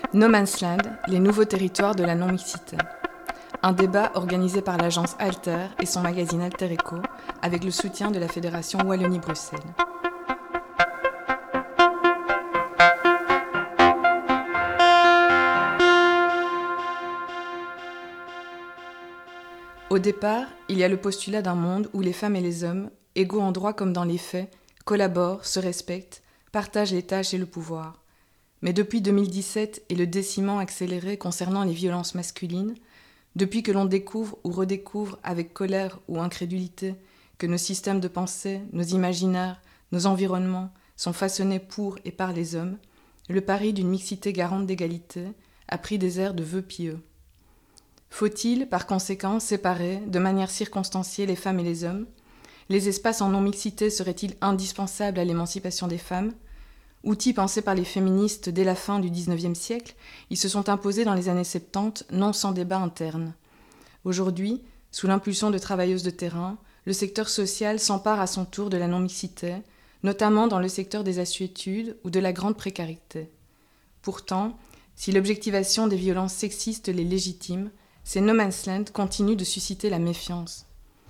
No Man's Land, les nouveaux territoires de la non-mixité. Un débat organisé par l'agence Alter et son magazine Alter Eco, avec le soutien de la Fédération Wallonie-Bruxelles. Au départ, il y a le postulat d'un monde où les femmes et les hommes, égaux en droit comme dans les faits, collaborent, se respectent, partagent les tâches et le pouvoir. Mais depuis 2017 et le déciment accéléré concernant les violences masculines, depuis que l'on découvre ou redécouvre avec colère ou incrédulité que nos systèmes de pensée, nos imaginaires, nos environnements sont façonnés pour et par les hommes, le pari d'une mixité garante d'égalité a pris des airs de vœux pieux. Faut-il, par conséquent, séparer, de manière circonstanciée, les femmes et les hommes ? Les espaces en non-mixité seraient-ils indispensables à l'émancipation des femmes ? Outils pensés par les féministes dès la fin du XIXe siècle, ils se sont imposés dans les années 70, non sans débat interne. Aujourd'hui, sous l'impulsion de travailleuses de terrain, le secteur social s'empare à son tour de la non-mixité, notamment dans le secteur des assuétudes ou de la grande précarité. Pourtant, si l'objectivation des violences sexistes les légitime, ces no man's land continuent de susciter la méfiance.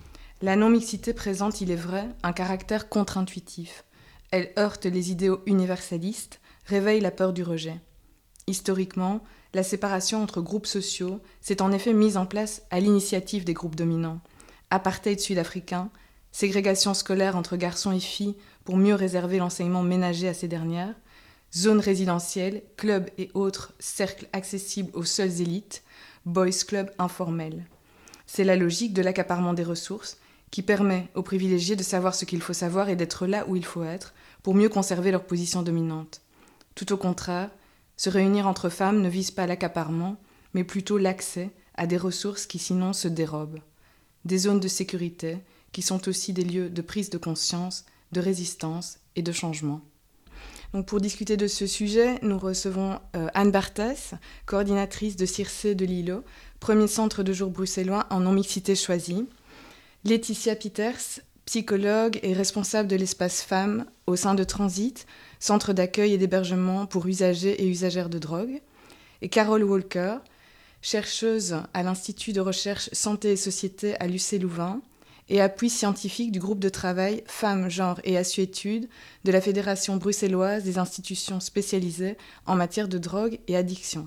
La non-mixité présente, il est vrai, un caractère contre-intuitif. Elle heurte les idéaux universalistes, réveille la peur du rejet. Historiquement, la séparation entre groupes sociaux s'est en effet mise en place à l'initiative des groupes dominants. Apartheid sud-africain, ségrégation scolaire entre garçons et filles pour mieux réserver l'enseignement ménager à ces dernières, zones résidentielles, clubs et autres cercles accessibles aux seules élites, boys clubs informels. C'est la logique de l'accaparement des ressources qui permet aux privilégiés de savoir ce qu'il faut savoir et d'être là où il faut être pour mieux conserver leur position dominante. Tout au contraire, se réunir entre femmes ne vise pas l'accaparement, mais plutôt l'accès à des ressources qui sinon se dérobent. Des zones de sécurité qui sont aussi des lieux de prise de conscience, de résistance et de changement. Donc pour discuter de ce sujet, nous recevons Anne Barthès, coordinatrice de Circe de Lillo, premier centre de jour bruxellois en non-mixité choisie. Laetitia Peters, psychologue et responsable de l'espace femmes au sein de Transit, centre d'accueil et d'hébergement pour usagers et usagères de drogue. Et Carole Walker, chercheuse à l'Institut de recherche santé et société à l'UC Louvain et appui scientifique du groupe de travail Femmes, Genre et Assuétude de la Fédération bruxelloise des institutions spécialisées en matière de drogue et addiction.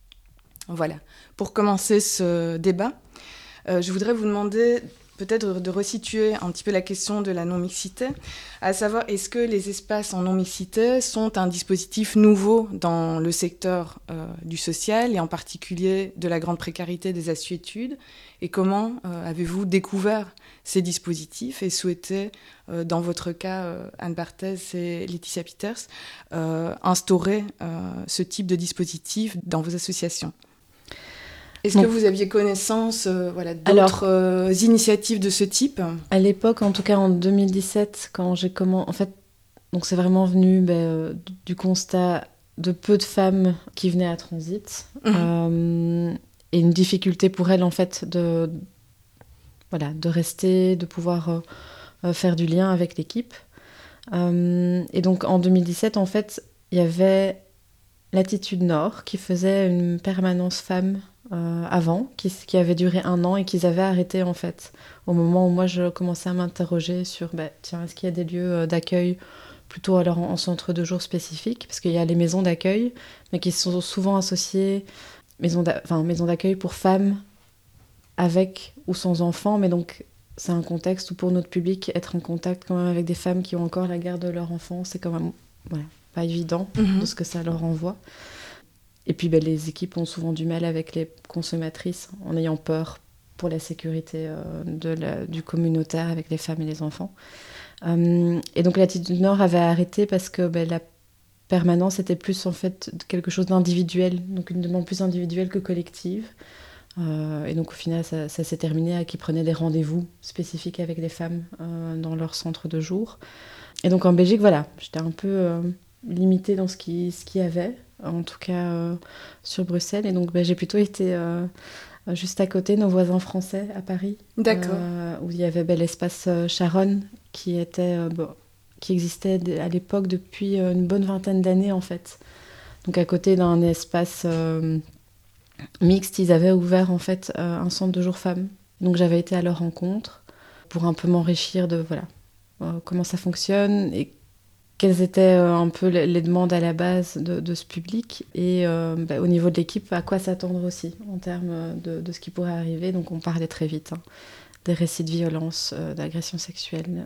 Voilà. Pour commencer ce débat, je voudrais vous demander peut-être de resituer un petit peu la question de la non-mixité, à savoir est-ce que les espaces en non-mixité sont un dispositif nouveau dans le secteur du social et en particulier de la grande précarité des assuétudes, et comment avez-vous découvert ces dispositifs et souhaité, dans votre cas, Anne Barthès et Laetitia Peters, instaurer ce type de dispositif dans vos associations ? Est-ce que vous aviez connaissance d'autres initiatives de ce type ? À l'époque, en tout cas en 2017, quand j'ai commencé... En fait, donc c'est vraiment venu du constat de peu de femmes qui venaient à Transit. Et une difficulté pour elles, en fait, de rester, de pouvoir faire du lien avec l'équipe. Et donc en 2017, en fait, il y avait Latitude Nord qui faisait une permanence femmes avant, qui avait duré 1 an et qu'ils avaient arrêté en fait au moment où moi je commençais à m'interroger sur est-ce qu'il y a des lieux d'accueil plutôt alors en centre de jour spécifique, parce qu'il y a les maisons d'accueil mais qui sont souvent associées maisons d'accueil pour femmes avec ou sans enfants, mais donc c'est un contexte où pour notre public être en contact quand même avec des femmes qui ont encore la garde de leur enfant, c'est quand même pas évident de ce que ça leur renvoie. Et puis les équipes ont souvent du mal avec les consommatrices en ayant peur pour la sécurité du communautaire avec les femmes et les enfants. Et donc Latitude Nord avait arrêté parce que la permanence était plus en fait quelque chose d'individuel, donc une demande plus individuelle que collective. Et donc au final ça s'est terminé à qu'ils prenaient des rendez-vous spécifiques avec les femmes dans leur centre de jour. Et donc en Belgique, j'étais un peu limitée dans ce qu'il y avait, en tout cas sur Bruxelles. Et donc j'ai plutôt été juste à côté, nos voisins français à Paris. D'accord. Où il y avait l'espace Charonne qui existait à l'époque depuis une bonne vingtaine d'années en fait. Donc à côté d'un espace mixte, ils avaient ouvert en fait un centre de jour femmes. Donc j'avais été à leur rencontre pour un peu m'enrichir de comment ça fonctionne et quelles étaient un peu les demandes à la base de ce public et au niveau de l'équipe, à quoi s'attendre aussi en termes de ce qui pourrait arriver. Donc on parlait très vite des récits de violence, d'agression sexuelle.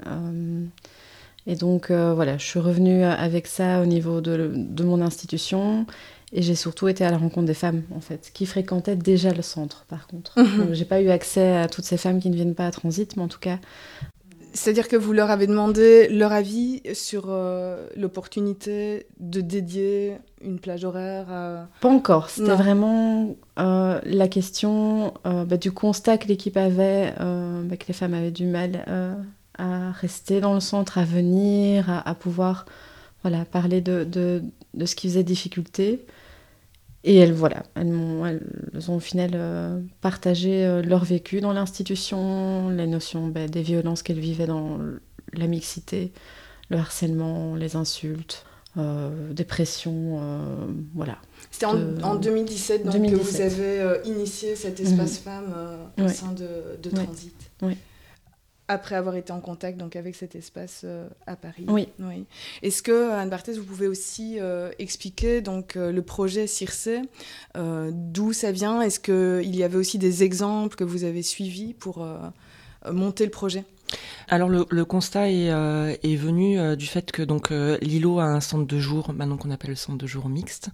Et donc je suis revenue avec ça au niveau de mon institution et j'ai surtout été à la rencontre des femmes en fait, qui fréquentaient déjà le centre par contre. Donc j'ai pas eu accès à toutes ces femmes qui ne viennent pas à Transit, mais en tout cas... C'est-à-dire que vous leur avez demandé leur avis sur l'opportunité de dédier une plage horaire à... Pas encore, c'était vraiment la question du constat que l'équipe avait, que les femmes avaient du mal à rester dans le centre, à venir, à pouvoir parler de ce qui faisait difficulté. Et elles ont au final partagé leur vécu dans l'institution, les notions des violences qu'elles vivaient dans la mixité, le harcèlement, les insultes, des pressions, C'était en 2017, donc 2017. Que vous avez initié cet espace femmes au sein de Transit. Oui. Après avoir été en contact donc, avec cet espace à Paris. Oui. Est-ce que, Anne Barthès, vous pouvez aussi expliquer donc, le projet Circé, d'où ça vient? Est-ce qu'il y avait aussi des exemples que vous avez suivis pour monter le projet? Alors le constat est venu du fait que donc l'îlot a un centre de jour, maintenant qu'on appelle le centre de jour mixte,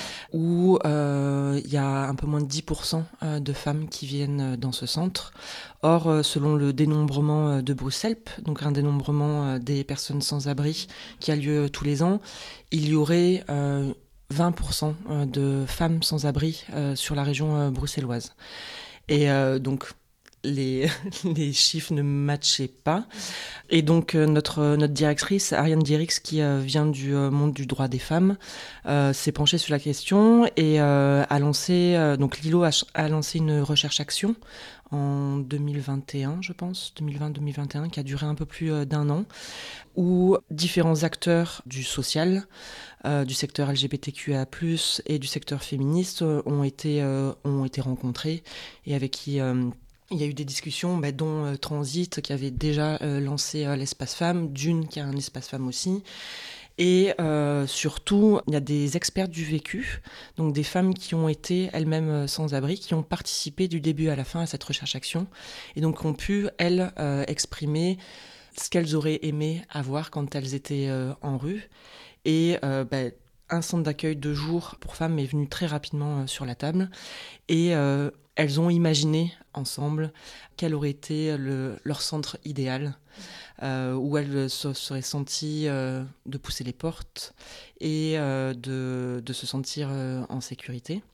où il y a un peu moins de 10% de femmes qui viennent dans ce centre. Or, selon le dénombrement de Bruxelles, donc un dénombrement des personnes sans abri qui a lieu tous les ans, il y aurait 20% de femmes sans abri sur la région bruxelloise. Et donc les chiffres ne matchaient pas. Et donc notre directrice, Ariane Dierix, qui vient du monde du droit des femmes, s'est penchée sur la question et a lancé, donc l'ILO a lancé une recherche-action en 2021, je pense, 2020-2021, qui a duré un peu plus d'un an, où différents acteurs du social, du secteur LGBTQIA+, et du secteur féministe ont été rencontrés et avec qui... il y a eu des discussions, dont Transit, qui avait déjà lancé l'espace femmes, Dune, qui a un espace femmes aussi. Et surtout, il y a des experts du vécu, donc des femmes qui ont été elles-mêmes sans-abri, qui ont participé du début à la fin à cette recherche-action, et donc ont pu, elles, exprimer ce qu'elles auraient aimé avoir quand elles étaient en rue. Et un centre d'accueil de jour pour femmes est venu très rapidement sur la table. Et elles ont imaginé ensemble quel aurait été leur centre idéal, où elles se seraient senties de pousser les portes et de se sentir en sécurité.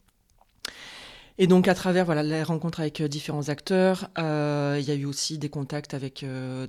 Et donc à travers les rencontres avec différents acteurs, il y a eu aussi des contacts avec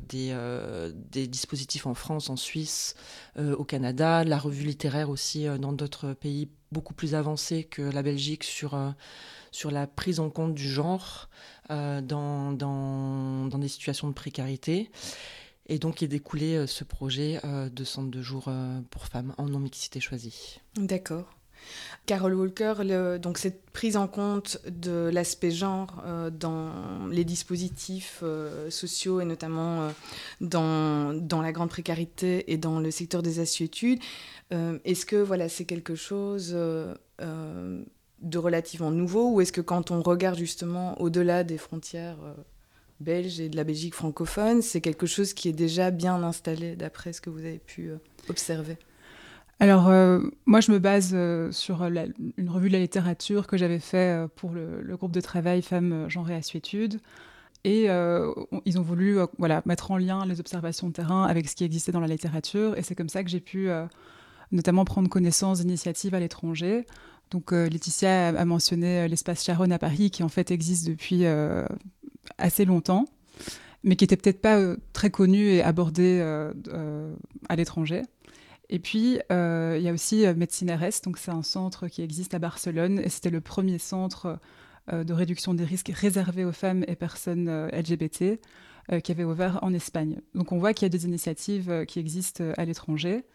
des dispositifs en France, en Suisse, au Canada, la revue littéraire aussi dans d'autres pays beaucoup plus avancés que la Belgique sur la prise en compte du genre dans des situations de précarité. Et donc est découlé ce projet de centre de jour pour femmes en non-mixité choisie. D'accord. Carol Walker, donc cette prise en compte de l'aspect genre dans les dispositifs sociaux et notamment dans la grande précarité et dans le secteur des assuétudes, est-ce que c'est quelque chose de relativement nouveau, ou est-ce que quand on regarde justement au-delà des frontières belges et de la Belgique francophone, c'est quelque chose qui est déjà bien installé d'après ce que vous avez pu observer? Alors, moi, je me base sur une revue de la littérature que j'avais fait pour le groupe de travail Femmes, Genre et Assuétude. Et ils ont voulu mettre en lien les observations de terrain avec ce qui existait dans la littérature. Et c'est comme ça que j'ai pu notamment prendre connaissance d'initiatives à l'étranger. Donc, Laetitia a mentionné l'espace Charonne à Paris, qui en fait existe depuis assez longtemps, mais qui n'était peut-être pas très connu et abordé à l'étranger. Et puis, il y a aussi Médecine RS, donc c'est un centre qui existe à Barcelone, et c'était le premier centre de réduction des risques réservé aux femmes et personnes LGBT qui avait ouvert en Espagne. Donc on voit qu'il y a des initiatives qui existent à l'étranger.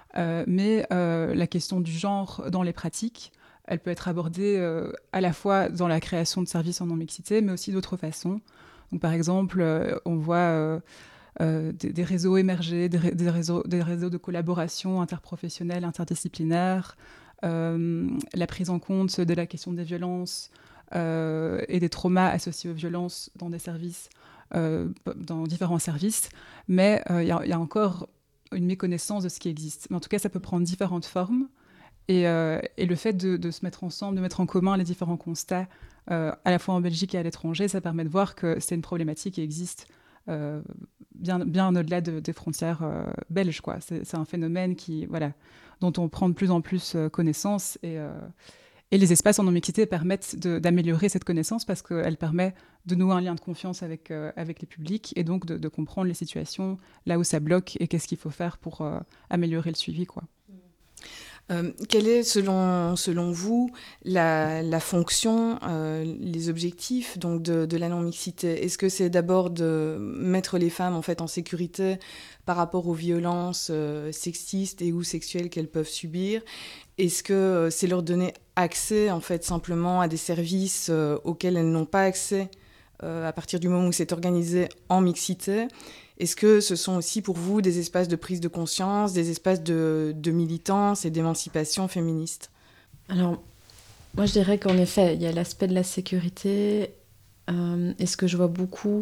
Mais la question du genre dans les pratiques, elle peut être abordée à la fois dans la création de services en non-mixité, mais aussi d'autres façons. Donc, par exemple, on voit des réseaux émerger, des réseaux de collaboration interprofessionnelle, interdisciplinaire, la prise en compte de la question des violences et des traumas associés aux violences dans des services, dans différents services. Mais il y a encore une méconnaissance de ce qui existe. Mais en tout cas, ça peut prendre différentes formes. Et le fait de se mettre ensemble, de mettre en commun les différents constats, à la fois en Belgique et à l'étranger, ça permet de voir que c'est une problématique qui existe bien au-delà des frontières belges, quoi. C'est un phénomène dont on prend de plus en plus connaissance. Et les espaces en non-mixité permettent d'améliorer cette connaissance parce qu'elle permet de nouer un lien de confiance avec les publics et donc de comprendre les situations, là où ça bloque et qu'est-ce qu'il faut faire pour améliorer le suivi, quoi. Quelle est, selon vous, la fonction, les objectifs donc de la non-mixité ? Est-ce que c'est d'abord de mettre les femmes en fait en sécurité par rapport aux violences sexistes et ou sexuelles qu'elles peuvent subir ? Est-ce que c'est leur donner accès en fait simplement à des services auxquels elles n'ont pas accès à partir du moment où c'est organisé en mixité ? Est-ce que ce sont aussi pour vous des espaces de prise de conscience, des espaces de militance et d'émancipation féministe ? Alors, moi je dirais qu'en effet, il y a l'aspect de la sécurité. Et ce que je vois beaucoup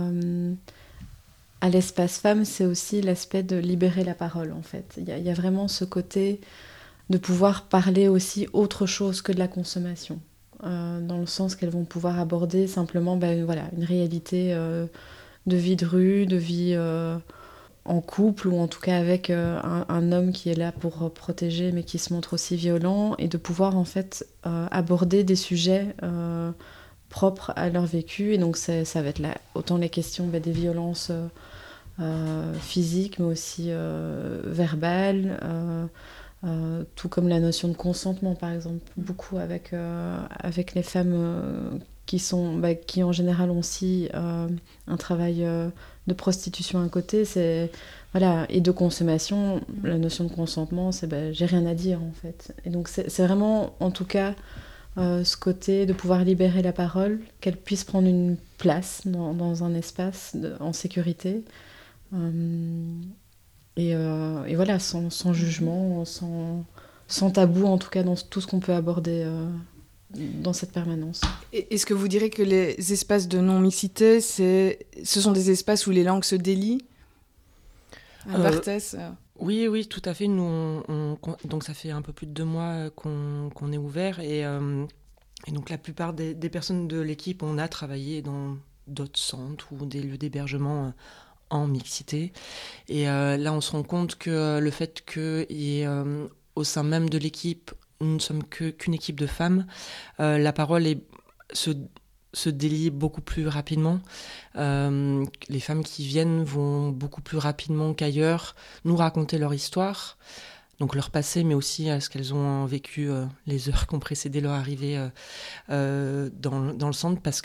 à l'espace femmes, c'est aussi l'aspect de libérer la parole, en fait. Il y a vraiment ce côté de pouvoir parler aussi autre chose que de la consommation. Dans le sens qu'elles vont pouvoir aborder simplement une réalité de vie de rue, de vie en couple, ou en tout cas avec un homme qui est là pour protéger, mais qui se montre aussi violent, et de pouvoir en fait aborder des sujets propres à leur vécu. Et donc ça va être là, autant les questions des violences physiques, mais aussi verbales, tout comme la notion de consentement, par exemple, beaucoup avec les femmes qui en général ont aussi un travail de prostitution à côté, et de consommation. La notion de consentement, c'est j'ai rien à dire en fait. Et donc c'est vraiment, en tout cas, ce côté de pouvoir libérer la parole, qu'elle puisse prendre une place dans un espace en sécurité. Et voilà, sans jugement, sans tabou, en tout cas dans tout ce qu'on peut aborder dans cette permanence. Est-ce que vous direz que les espaces de non-mixité, ce sont des espaces où les langues se délient ? Barthès Oui, tout à fait. Nous, donc ça fait un peu plus de 2 mois qu'on est ouvert et donc la plupart des personnes de l'équipe, on a travaillé dans d'autres centres ou des lieux d'hébergement en mixité. Et là, on se rend compte que le fait qu'il y ait au sein même de l'équipe, nous ne sommes qu'une équipe de femmes, la parole se délie beaucoup plus rapidement. Les femmes qui viennent vont beaucoup plus rapidement qu'ailleurs nous raconter leur histoire, donc leur passé, mais aussi ce qu'elles ont vécu les heures qui ont précédé leur arrivée dans le centre, parce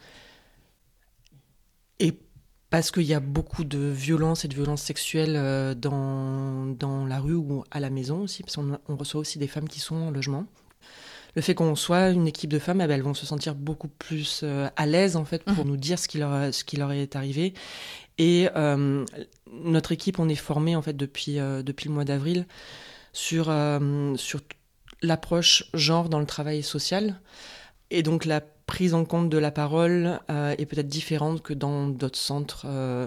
qu'il y a beaucoup de violences et de violences sexuelles dans la rue ou à la maison aussi, parce qu'on reçoit aussi des femmes qui sont en logement. Le fait qu'on soit une équipe de femmes, elles vont se sentir beaucoup plus à l'aise en fait pour nous dire ce qui leur est arrivé. Et notre équipe, on est formé en fait depuis le mois d'avril sur l'approche genre dans le travail social. Et donc la prise en compte de la parole est peut-être différente que dans d'autres centres.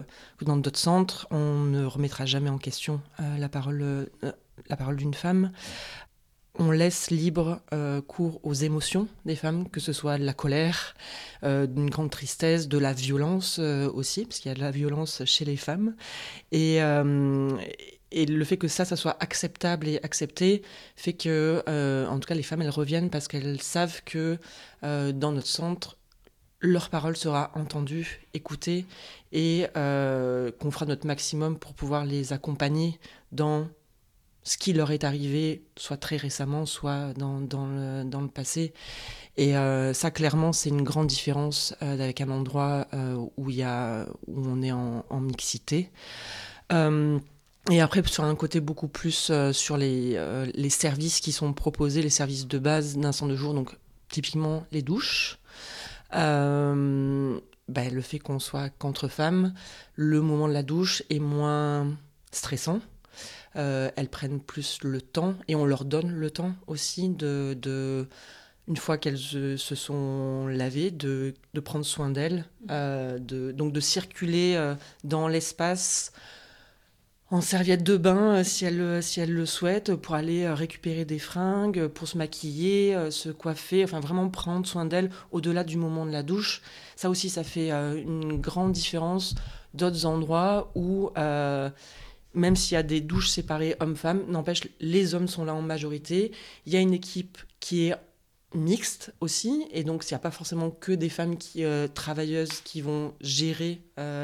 On ne remettra jamais en question la parole d'une femme. On laisse libre cours aux émotions des femmes, que ce soit de la colère, d'une grande tristesse, de la violence aussi, parce qu'il y a de la violence chez les femmes. Et le fait que ça soit acceptable et accepté fait que, en tout cas, les femmes, elles reviennent parce qu'elles savent que dans notre centre, leur parole sera entendue, écoutée, et qu'on fera notre maximum pour pouvoir les accompagner dans ce qui leur est arrivé, soit très récemment, soit dans le passé. Et ça, clairement, c'est une grande différence avec un endroit où on est en mixité. Et après, sur un côté beaucoup plus sur les services qui sont proposés, les services de base d'un centre de jour, donc typiquement les douches. Le fait qu'on soit qu'entre femmes, le moment de la douche est moins stressant. Elles prennent plus le temps et on leur donne le temps aussi une fois qu'elles se sont lavées, de prendre soin d'elles, donc de circuler dans l'espace en serviette de bain si elles le souhaitent, pour aller récupérer des fringues, pour se maquiller, se coiffer, enfin vraiment prendre soin d'elles au-delà du moment de la douche. Ça aussi, ça fait une grande différence d'autres endroits où, même s'il y a des douches séparées hommes-femmes, n'empêche, les hommes sont là en majorité. Il y a une équipe qui est mixte aussi, et donc il n'y a pas forcément que des femmes travailleuses qui vont gérer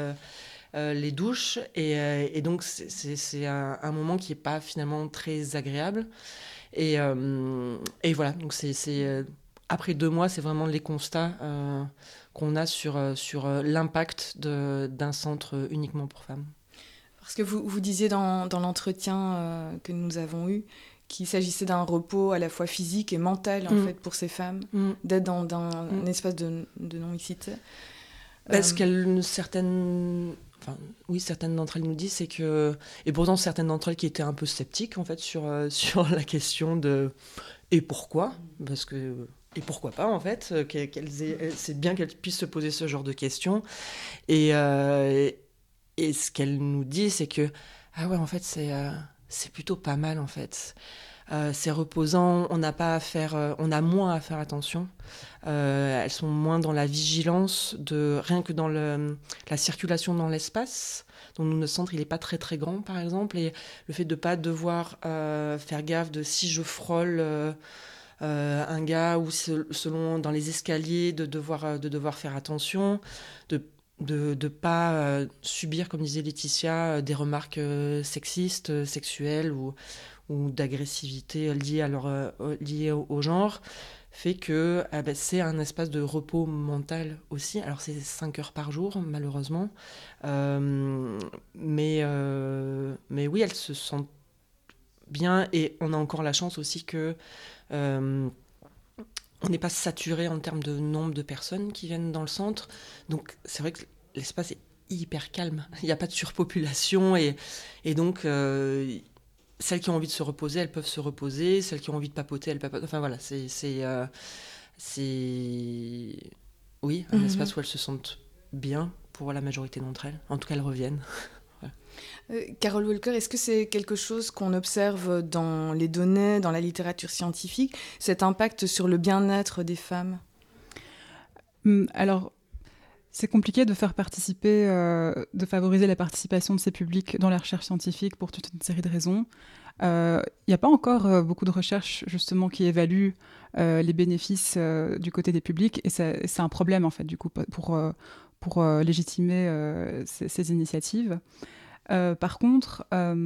les douches, et donc c'est un moment qui n'est pas finalement très agréable. Et voilà, donc après 2 mois, c'est vraiment les constats qu'on a sur l'impact d'un centre uniquement pour femmes. Parce que vous disiez dans l'entretien que nous avons eu qu'il s'agissait d'un repos à la fois physique et mental en fait pour ces femmes, d'être dans un espace de non-mixité. Parce certaines d'entre elles nous disent, c'est que, et pourtant certaines d'entre elles qui étaient un peu sceptiques en fait sur la question de et pourquoi, parce que et pourquoi pas en fait, c'est bien qu'elles puissent se poser ce genre de questions, et ce qu'elles nous disent, c'est que ah ouais, en fait c'est plutôt pas mal en fait. C'est reposant, on a moins à faire attention. Elles sont moins dans la vigilance, rien que dans la circulation dans l'espace. Donc notre centre, il n'est pas très très grand, par exemple, et le fait de ne pas devoir faire gaffe de si je frôle un gars, ou selon dans les escaliers, de devoir faire attention, de ne pas subir, comme disait Laetitia, des remarques sexistes, sexuelles ou d'agressivité liée au genre, fait que c'est un espace de repos mental aussi. Alors c'est 5 heures par jour, malheureusement. Mais oui, elles se sentent bien, et on a encore la chance aussi que on n'est pas saturé en termes de nombre de personnes qui viennent dans le centre. Donc c'est vrai que l'espace est hyper calme. Il n'y a pas de surpopulation, et donc celles qui ont envie de se reposer, elles peuvent se reposer. Celles qui ont envie de papoter, elles papotent. Enfin voilà, c'est oui, un espace où elles se sentent bien pour la majorité d'entre elles. En tout cas, elles reviennent. Carole Walker, est-ce que c'est quelque chose qu'on observe dans les données, dans la littérature scientifique, cet impact sur le bien-être des femmes ? Alors, c'est compliqué de faire participer, de favoriser la participation de ces publics dans la recherche scientifique pour toute une série de raisons. Il n'y a pas encore beaucoup de recherches justement qui évaluent les bénéfices du côté des publics, et c'est un problème en fait du coup pour légitimer ces initiatives. Par contre,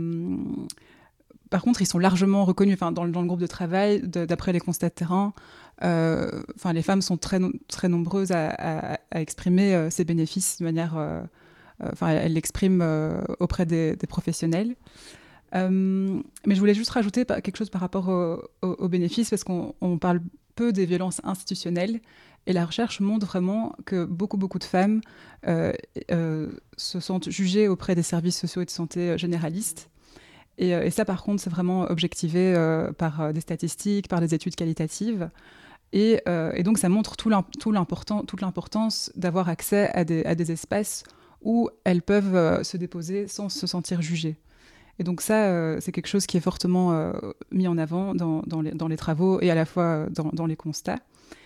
ils sont largement reconnus. Dans le groupe de travail, d'après les constats de terrain, les femmes sont très, très nombreuses à exprimer ces bénéfices de manière... elles l'expriment auprès des professionnels. Mais je voulais juste rajouter quelque chose par rapport aux bénéfices, parce qu'on parle peu des violences institutionnelles, et la recherche montre vraiment que beaucoup de femmes se sentent jugées auprès des services sociaux et de santé généralistes. Et ça, par contre, c'est vraiment objectivé par des statistiques, par des études qualitatives. Et donc, ça montre toute l'importance d'avoir accès à des espaces où elles peuvent se déposer sans se sentir jugées. Et donc ça, c'est quelque chose qui est fortement mis en avant dans les travaux, et à la fois dans les constats.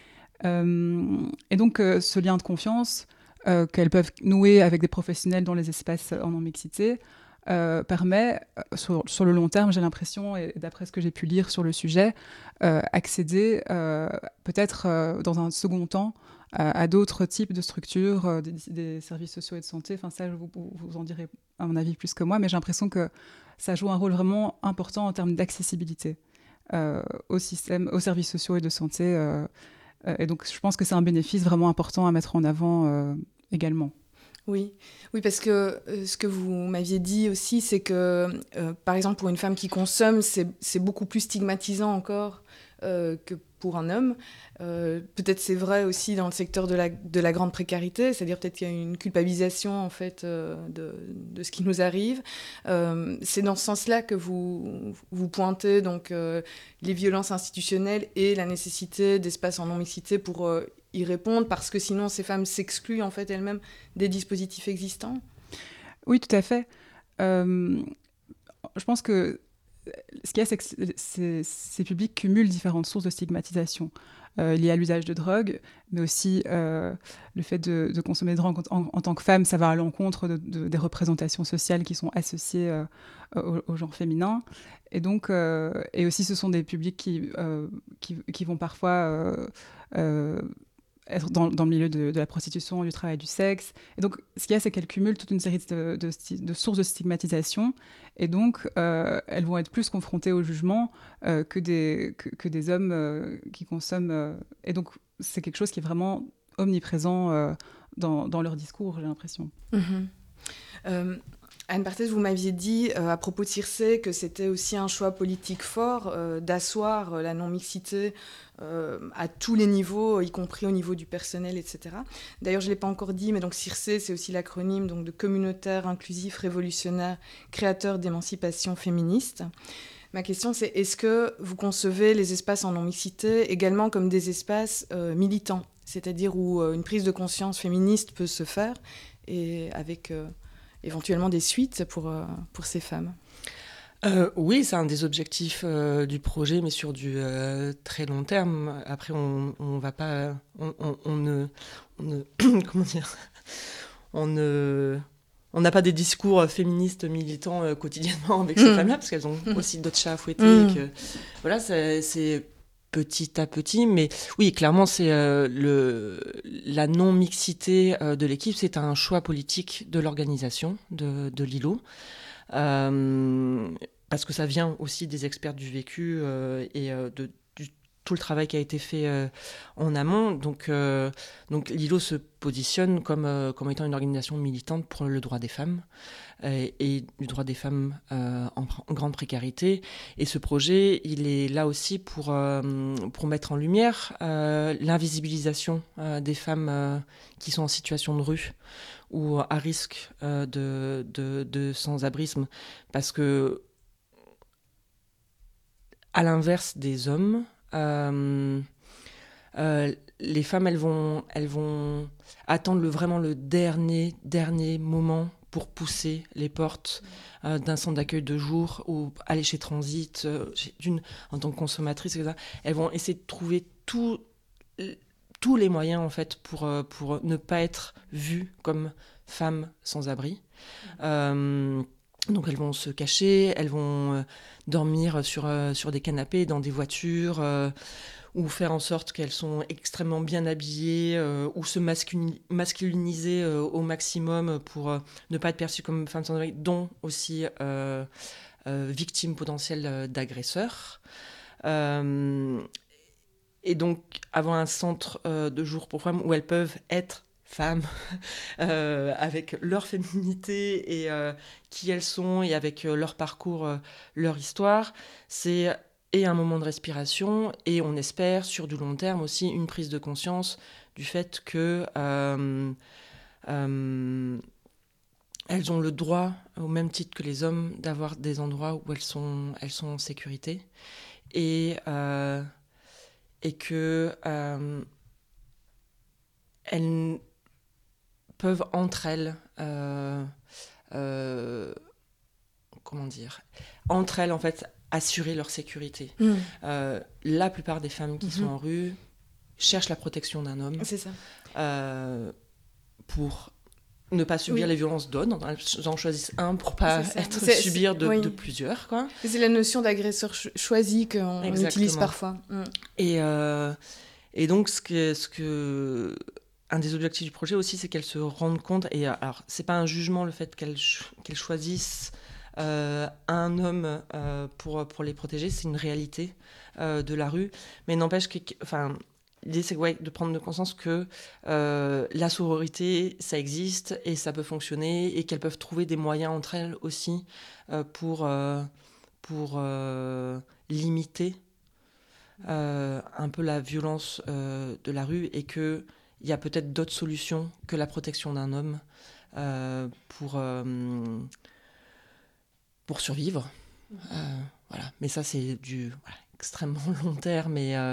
Et donc, ce lien de confiance qu'elles peuvent nouer avec des professionnels dans les espaces en non-mixité permet, sur le long terme, j'ai l'impression, et d'après ce que j'ai pu lire sur le sujet, accéder peut-être dans un second temps à d'autres types de structures, des services sociaux et de santé. Enfin, ça, vous en direz, à mon avis, plus que moi, mais j'ai l'impression que ça joue un rôle vraiment important en termes d'accessibilité au système, aux services sociaux et de santé. Et donc, je pense que c'est un bénéfice vraiment important à mettre en avant également. Oui, parce que ce que vous m'aviez dit aussi, c'est que, par exemple, pour une femme qui consomme, c'est beaucoup plus stigmatisant encore que pour un homme. Peut-être c'est vrai aussi dans le secteur de la grande précarité, c'est-à-dire peut-être qu'il y a une culpabilisation en fait de ce qui nous arrive. C'est dans ce sens-là que vous pointez donc les violences institutionnelles et la nécessité d'espaces en non-mixité pour y répondre, parce que sinon ces femmes s'excluent en fait elles-mêmes des dispositifs existants. Oui, tout à fait. Je pense que ce qu'il y a, c'est que ces publics cumulent différentes sources de stigmatisation. Il y a l'usage de drogue, mais aussi le fait de consommer de drogue en tant que femme, ça va à l'encontre des représentations sociales qui sont associées au genre féminin. Et donc, et aussi, ce sont des publics qui vont parfois être dans le milieu de la prostitution, du travail du sexe. Et donc, ce qu'il y a, c'est qu'elles cumulent toute une série de sources de stigmatisation. Et donc, elles vont être plus confrontées au jugement que des hommes qui consomment. Et donc, c'est quelque chose qui est vraiment omniprésent dans leur discours, j'ai l'impression. Anne Barthès, vous m'aviez dit à propos de Circé que c'était aussi un choix politique fort d'asseoir la non-mixité à tous les niveaux, y compris au niveau du personnel, etc. D'ailleurs, je ne l'ai pas encore dit, mais donc Circé, c'est aussi l'acronyme donc, de communautaire, inclusif, révolutionnaire, créateur d'émancipation féministe. Ma question, c'est est-ce que vous concevez les espaces en non-mixité également comme des espaces militants, c'est-à-dire où une prise de conscience féministe peut se faire, et avec éventuellement des suites pour ces femmes? Oui, c'est un des objectifs du projet, mais sur du très long terme. Après, on va pas, on ne comment dire, on n'a pas des discours féministes militants quotidiennement avec ces femmes-là, parce qu'elles ont aussi d'autres chats à fouetter. Et que, voilà, c'est petit à petit, mais oui, clairement, c'est la non-mixité de l'équipe, c'est un choix politique de l'organisation de l'îlot. Parce que ça vient aussi des experts du vécu et de tout le travail qui a été fait en amont. Donc l'îlot se positionne comme étant une organisation militante pour le droit des femmes et du droit des femmes en grande précarité. Et ce projet, il est là aussi pour mettre en lumière l'invisibilisation des femmes qui sont en situation de rue ou à risque de sans-abrisme. Parce que, à l'inverse des hommes, les femmes, elles vont attendre vraiment le dernier moment pour pousser les portes d'un centre d'accueil de jour ou aller chez Transit, en tant que consommatrice, etc. Elles vont essayer de trouver tous les moyens, en fait, pour ne pas être vues comme femmes sans abri. Donc elles vont se cacher, elles vont dormir sur des canapés, dans des voitures, ou faire en sorte qu'elles sont extrêmement bien habillées, ou se masculiniser au maximum pour ne pas être perçues comme femmes sans abri, dont aussi victimes potentielles d'agresseurs. Et donc avoir un centre de jour pour femmes où elles peuvent être femmes avec leur féminité et qui elles sont et avec leur parcours, leur histoire, c'est un moment de respiration et on espère sur du long terme aussi une prise de conscience du fait que elles ont le droit, au même titre que les hommes, d'avoir des endroits où elles sont en sécurité et que elles peuvent entre elles, entre elles en fait, assurer leur sécurité. La plupart des femmes qui sont en rue cherchent la protection d'un homme. C'est ça. Pour ne pas subir les violences d'autres. Elles en choisissent un pour pas subir de plusieurs, quoi. C'est la notion d'agresseur choisi qu'on utilise parfois. Et donc, un des objectifs du projet aussi, c'est qu'elles se rendent compte, et alors c'est pas un jugement le fait qu'elles choisissent un homme pour les protéger, c'est une réalité de la rue, mais n'empêche l'idée, c'est de prendre conscience que la sororité, ça existe et ça peut fonctionner et qu'elles peuvent trouver des moyens entre elles aussi pour limiter un peu la violence de la rue et qu'il y a peut-être d'autres solutions que la protection d'un homme pour survivre. Voilà. Mais ça, c'est du extrêmement long terme.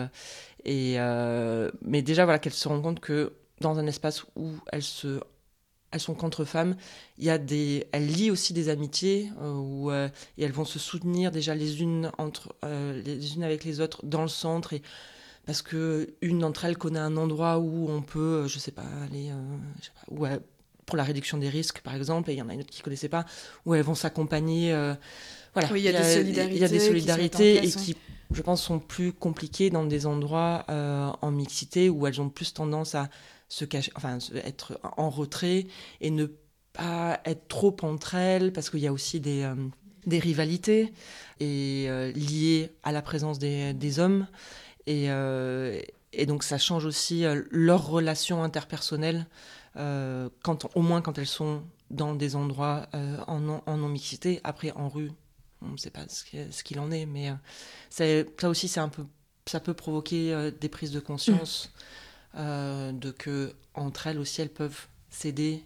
Mais déjà, voilà, qu'elles se rendent compte que dans un espace où elles sont qu'entre femmes, elles lient aussi des amitiés et elles vont se soutenir déjà les unes avec les autres dans le centre. Parce qu'une d'entre elles connaît un endroit où on peut, je sais pas, aller... pour la réduction des risques, par exemple, et il y en a une autre qui ne connaissait pas, où elles vont s'accompagner. Voilà. Oui, il y a des solidarités qui, je pense, sont plus compliquées dans des endroits en mixité où elles ont plus tendance à se cacher, enfin, être en retrait et ne pas être trop entre elles, parce qu'il y a aussi des rivalités et liées à la présence des hommes. Et donc, ça change aussi leurs relations interpersonnelles, au moins quand elles sont dans des endroits en non-mixité. Après, en rue, on ne sait pas ce qu'il en est, mais ça aussi, ça peut provoquer des prises de conscience de que entre elles aussi, elles peuvent s'aider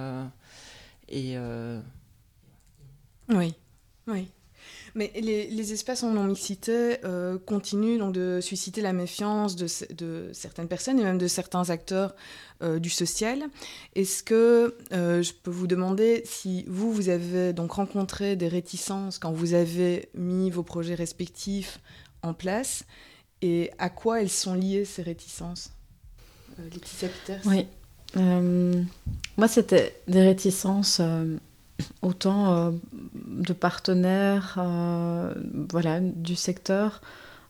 Oui, oui. Mais les espaces en non-mixité continuent donc de susciter la méfiance de certaines personnes et même de certains acteurs du social. Est-ce que je peux vous demander si vous avez donc rencontré des réticences quand vous avez mis vos projets respectifs en place et à quoi elles sont liées ces réticences, Laetitia Peters? Oui. Moi, c'était des réticences... autant de partenaires du secteur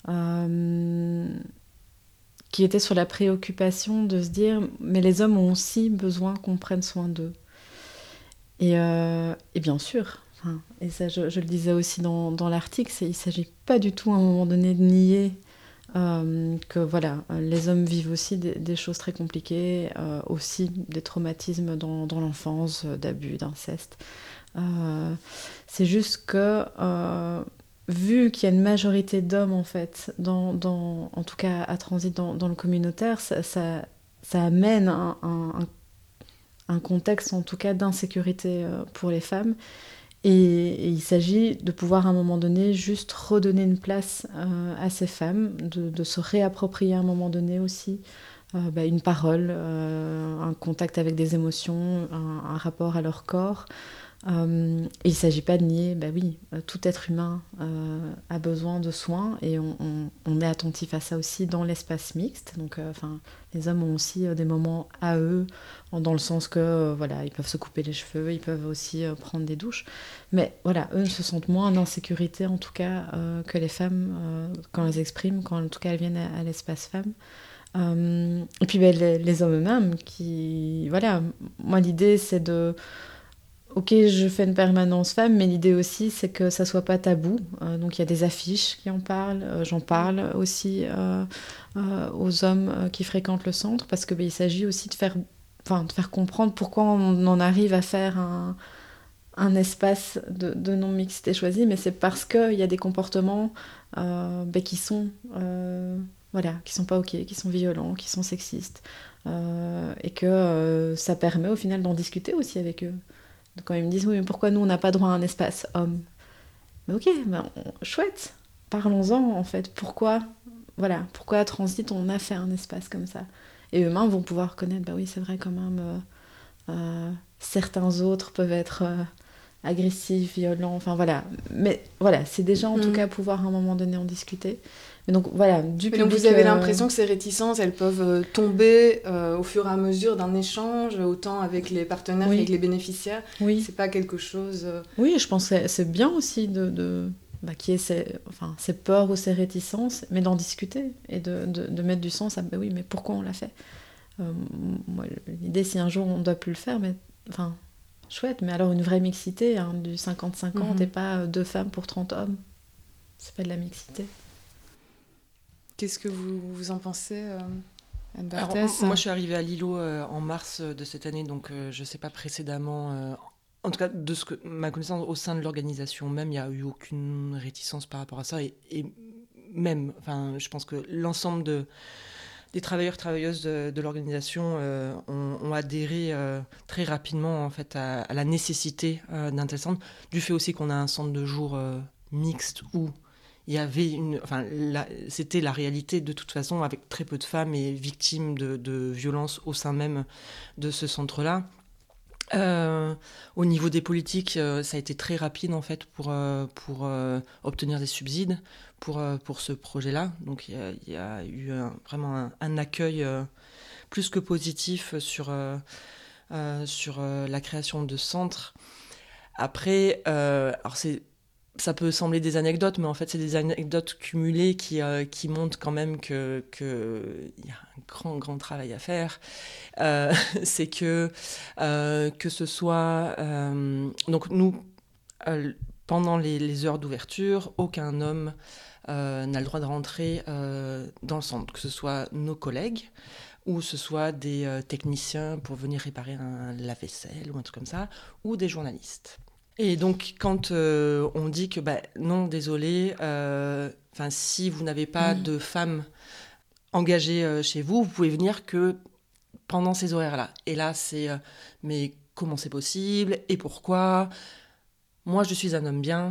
qui étaient sur la préoccupation de se dire mais les hommes ont aussi besoin qu'on prenne soin d'eux. Et bien sûr, et ça je le disais aussi dans l'article, il ne s'agit pas du tout à un moment donné de nier que voilà, les hommes vivent aussi des choses très compliquées, aussi des traumatismes dans l'enfance, d'abus, d'inceste. C'est juste que vu qu'il y a une majorité d'hommes en fait, en tout cas à transit dans le communautaire, ça amène un contexte en tout cas d'insécurité pour les femmes. Et il s'agit de pouvoir à un moment donné juste redonner une place à ces femmes, de se réapproprier à un moment donné aussi une parole, un contact avec des émotions, un rapport à leur corps. Et il ne s'agit pas de nier, tout être humain a besoin de soins et on est attentif à ça aussi dans l'espace mixte. Donc, les hommes ont aussi des moments à eux, dans le sens que ils peuvent se couper les cheveux, ils peuvent aussi prendre des douches. Mais voilà, eux se sentent moins en insécurité en tout cas que les femmes quand elles expriment, quand en tout cas elles viennent à l'espace femme. Et puis les hommes eux-mêmes qui... Voilà, moi l'idée c'est de... Ok, je fais une permanence femme, mais l'idée aussi, c'est que ça soit pas tabou. Donc il y a des affiches qui en parlent. J'en parle aussi aux hommes qui fréquentent le centre, parce que il s'agit aussi de faire comprendre pourquoi on en arrive à faire un espace de non-mixité choisi, mais c'est parce qu'il y a des comportements qui sont pas ok, qui sont violents, qui sont sexistes, et que ça permet au final d'en discuter aussi avec eux. Quand ils me disent, oui, mais pourquoi nous, on n'a pas droit à un espace homme? Mais ok, chouette, parlons-en, en fait. Pourquoi à Transit, on a fait un espace comme ça? Et eux-mêmes vont pouvoir connaître, oui, c'est vrai, quand même, certains autres peuvent être agressifs, violents, enfin voilà. Mais voilà, c'est déjà, en tout cas, pouvoir à un moment donné en discuter. Mais donc, voilà, du public... Donc, vous avez l'impression que ces réticences, elles peuvent tomber au fur et à mesure d'un échange, autant avec les partenaires qu'avec les bénéficiaires. Oui. C'est pas quelque chose... Oui, je pense que c'est bien aussi qu'il y ait ces peurs ou ces réticences, mais d'en discuter et de mettre du sens à oui, mais pourquoi on l'a fait? Moi, l'idée, si un jour on ne doit plus le faire, mais chouette, mais alors une vraie mixité, du 50-50 et pas 2 femmes pour 30 hommes. C'est pas de la mixité. Qu'est-ce que vous en pensez, Anne Alors, Barthès. moi, je suis arrivée à Lilo en mars de cette année, donc je ne sais pas précédemment. En tout cas, de ce que ma connaissance au sein de l'organisation même, il n'y a eu aucune réticence par rapport à ça. Et même, enfin, je pense que l'ensemble des travailleurs travailleuses de l'organisation ont adhéré très rapidement en fait à la nécessité d'un tel centre, du fait aussi qu'on a un centre de jour mixte où il y avait c'était la réalité de toute façon, avec très peu de femmes et victimes de violences au sein même de ce centre-là. Au niveau des politiques, ça a été très rapide en fait pour obtenir des subsides pour ce projet-là. Donc il y a eu vraiment un accueil plus que positif sur la création de centres. Après, alors ça peut sembler des anecdotes, mais en fait, c'est des anecdotes cumulées qui montrent quand même qu'il y a un grand travail à faire. C'est que ce soit... donc nous, pendant les heures d'ouverture, aucun homme n'a le droit de rentrer dans le centre, que ce soit nos collègues ou ce soit des techniciens pour venir réparer un lave-vaisselle ou un truc comme ça, ou des journalistes. Et donc, quand on dit que non, désolé, si vous n'avez pas de femmes engagées chez vous, vous pouvez venir que pendant ces horaires-là. Et là, c'est mais comment c'est possible et pourquoi? Moi, je suis un homme bien.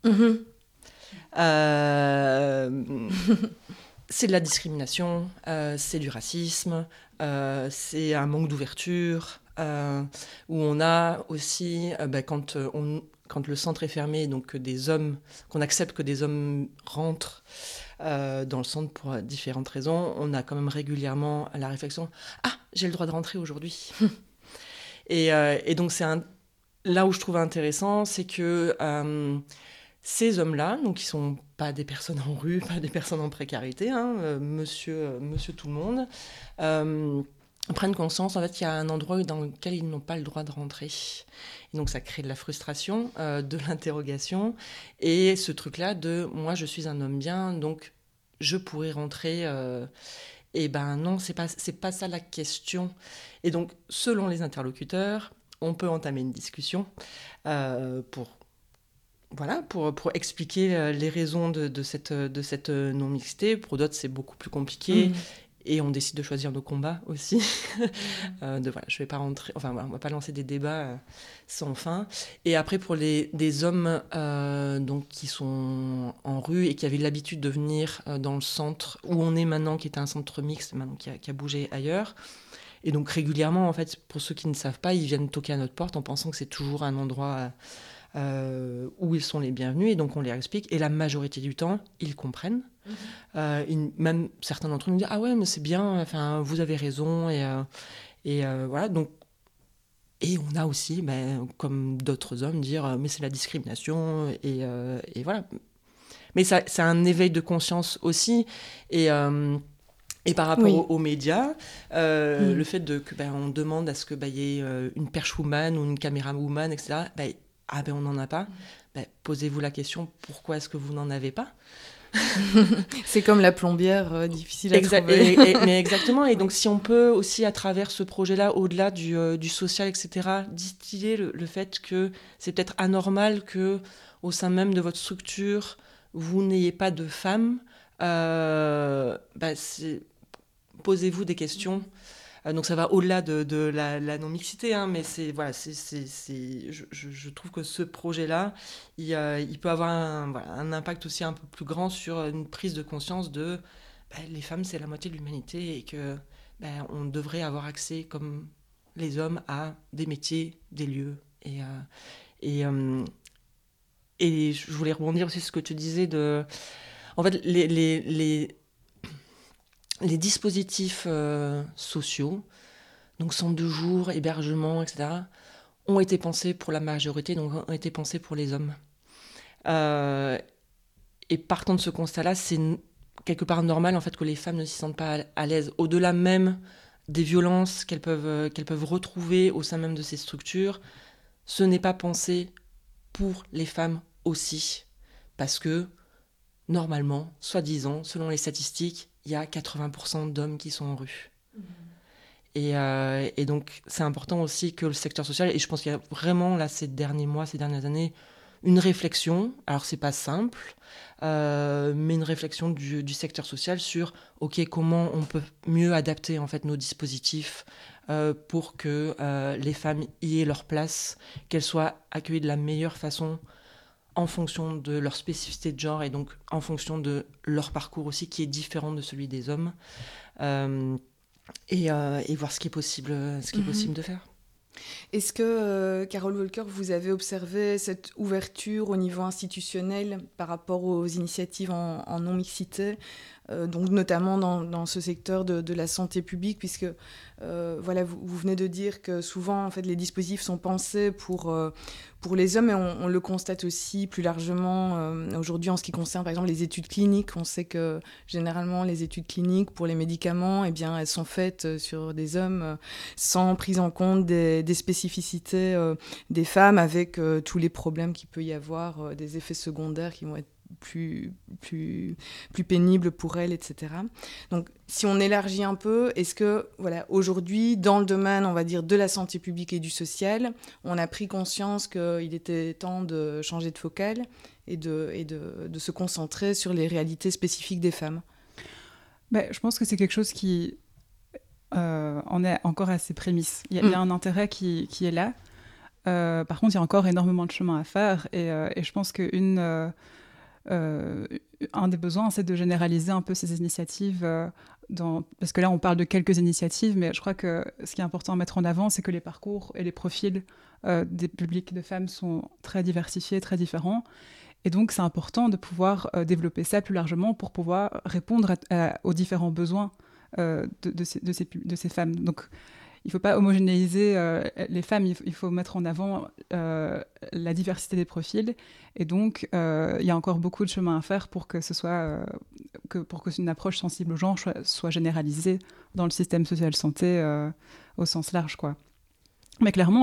C'est de la discrimination, c'est du racisme, c'est un manque d'ouverture. Où on a aussi, quand le centre est fermé, donc qu'on accepte que des hommes rentrent dans le centre pour différentes raisons, on a quand même régulièrement la réflexion « Ah, j'ai le droit de rentrer aujourd'hui !» Et donc là où je trouve intéressant, c'est que ces hommes-là, donc qui sont pas des personnes en rue, pas des personnes en précarité, monsieur tout le monde, prennent conscience en fait qu'il y a un endroit dans lequel ils n'ont pas le droit de rentrer. Et donc ça crée de la frustration, de l'interrogation, et ce truc-là de moi je suis un homme bien, donc je pourrais rentrer. Et non, c'est pas ça la question. Et donc selon les interlocuteurs, on peut entamer une discussion pour expliquer les raisons de cette non-mixité. Pour d'autres, c'est beaucoup plus compliqué. Et on décide de choisir nos combats aussi. Je vais pas rentrer... Enfin, on va pas lancer des débats sans fin. Et après, pour des hommes donc, qui sont en rue et qui avaient l'habitude de venir dans le centre où on est maintenant, qui est un centre mixte, maintenant qui a bougé ailleurs. Et donc, régulièrement, en fait, pour ceux qui ne savent pas, ils viennent toquer à notre porte en pensant que c'est toujours un endroit... où ils sont les bienvenus, et donc on leur explique, et la majorité du temps, ils comprennent. Même certains d'entre eux nous disent « Ah ouais, mais c'est bien, vous avez raison », et voilà, donc... Et on a aussi, comme d'autres hommes, dire « Mais c'est la discrimination », et voilà. Mais c'est un éveil de conscience aussi, et par rapport aux médias, le fait on demande à ce qu'il y ait une perche-woman ou une caméra-woman, etc., on n'en a pas. Posez-vous la question, pourquoi est-ce que vous n'en avez pas? C'est comme la plombière, difficile à trouver. Mais exactement. Et donc, si on peut aussi, à travers ce projet-là, au-delà du social, etc., distiller le fait que c'est peut-être anormal que, au sein même de votre structure, vous n'ayez pas de femmes, posez-vous des questions. Donc ça va au-delà de la non-mixité, mais je trouve que ce projet-là, il peut avoir un impact aussi un peu plus grand sur une prise de conscience de les femmes, c'est la moitié de l'humanité, et que on devrait avoir accès, comme les hommes, à des métiers, des lieux. Et je voulais rebondir aussi sur ce que tu disais de... En fait, les dispositifs sociaux, donc centres de jour, hébergement, etc., ont été pensés pour la majorité, donc ont été pensés pour les hommes. Et partant de ce constat-là, c'est quelque part normal en fait que les femmes ne s'y sentent pas à l'aise, au-delà même des violences qu'elles peuvent retrouver au sein même de ces structures. Ce n'est pas pensé pour les femmes aussi, parce que normalement, soi-disant, selon les statistiques, il y a 80% d'hommes qui sont en rue. Et donc, c'est important aussi que le secteur social, et je pense qu'il y a vraiment, là, ces dernières années, une réflexion, alors c'est pas simple, mais une réflexion du secteur social sur, ok, comment on peut mieux adapter en fait nos dispositifs pour que les femmes y aient leur place, qu'elles soient accueillies de la meilleure façon en fonction de leur spécificité de genre et donc en fonction de leur parcours aussi qui est différent de celui des hommes. Et voir ce qui est possible de faire. Est-ce que, Carole Walker, vous avez observé cette ouverture au niveau institutionnel par rapport aux initiatives en non-mixité, donc notamment dans ce secteur de la santé publique, puisque voilà, vous venez de dire que souvent en fait, les dispositifs sont pensés pour les hommes, et on le constate aussi plus largement aujourd'hui en ce qui concerne par exemple les études cliniques. On sait que généralement les études cliniques pour les médicaments, eh bien, elles sont faites sur des hommes sans prise en compte des spécificités des femmes, avec tous les problèmes qu'il peut y avoir, des effets secondaires qui vont être plus pénible pour elle, etc. Donc, si on élargit un peu, est-ce que, voilà, aujourd'hui, dans le domaine, on va dire, de la santé publique et du social, on a pris conscience qu'il était temps de changer de focale et de se concentrer sur les réalités spécifiques des femmes? Je pense que c'est quelque chose qui en est encore à ses prémices. Il y a un intérêt qui est là. Par contre, il y a encore énormément de chemin à faire, et je pense qu'un des besoins, c'est de généraliser un peu ces initiatives, parce que là, on parle de quelques initiatives, mais je crois que ce qui est important à mettre en avant, c'est que les parcours et les profils des publics de femmes sont très diversifiés, très différents. Et donc, c'est important de pouvoir développer ça plus largement pour pouvoir répondre aux différents besoins de ces femmes. Donc, il ne faut pas homogénéiser les femmes, il faut mettre en avant la diversité des profils. Et donc, il y a encore beaucoup de chemin à faire pour que pour que une approche sensible au genre soit généralisée dans le système social santé au sens large, quoi. Mais clairement,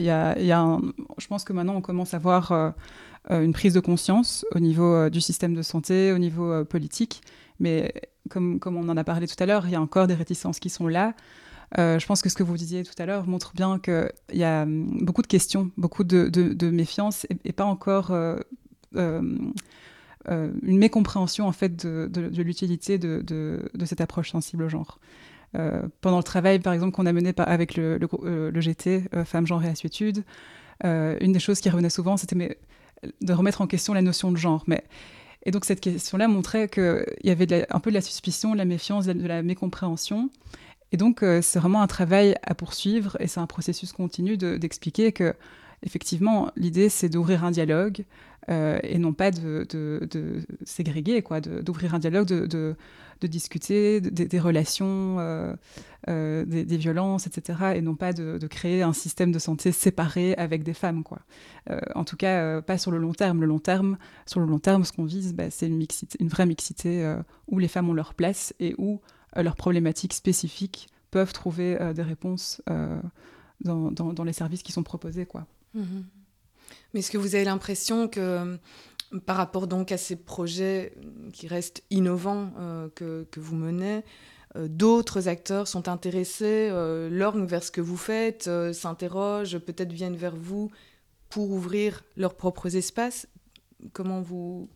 je pense que maintenant, on commence à voir une prise de conscience au niveau du système de santé, au niveau politique. Mais comme on en a parlé tout à l'heure, il y a encore des réticences qui sont là. Je pense que ce que vous disiez tout à l'heure montre bien qu'il y a beaucoup de questions, beaucoup de méfiance et pas encore une mécompréhension en fait de l'utilité de cette approche sensible au genre. Pendant le travail, par exemple, qu'on a mené avec le GT, Femmes, Genre et Assuétude, une des choses qui revenait souvent, c'était de remettre en question la notion de genre. Et donc cette question-là montrait qu'il y avait un peu de la suspicion, de la méfiance, de la mécompréhension. Et donc, c'est vraiment un travail à poursuivre, et c'est un processus continu d'expliquer que, effectivement, l'idée, c'est d'ouvrir un dialogue et non pas de ségréguer, quoi, d'ouvrir un dialogue, de discuter des relations, des violences, etc., et non pas de créer un système de santé séparé avec des femmes, quoi. En tout cas, pas sur le long terme. Sur le long terme, ce qu'on vise, c'est une vraie mixité où les femmes ont leur place et où leurs problématiques spécifiques peuvent trouver des réponses dans les services qui sont proposés, quoi. Mmh. Mais est-ce que vous avez l'impression que, par rapport donc à ces projets qui restent innovants que vous menez, d'autres acteurs sont intéressés, lorgnent vers ce que vous faites, s'interrogent, peut-être viennent vers vous pour ouvrir leurs propres espaces? Comment vous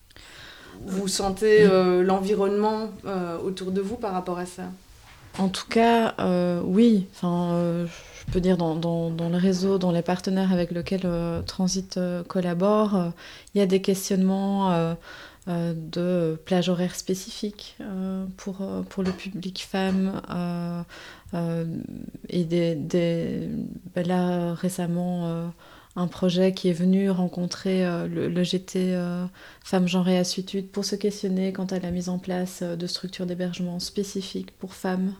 sentez l'environnement autour de vous par rapport à ça? En tout cas, oui. Je peux dire dans le réseau, dans les partenaires avec lesquels Transit collabore, il y a des questionnements de plage horaire spécifique pour le public femme. Et là, récemment, un projet qui est venu rencontrer le GT Femmes, Genre et Assuétude pour se questionner quant à la mise en place de structures d'hébergement spécifiques pour femmes.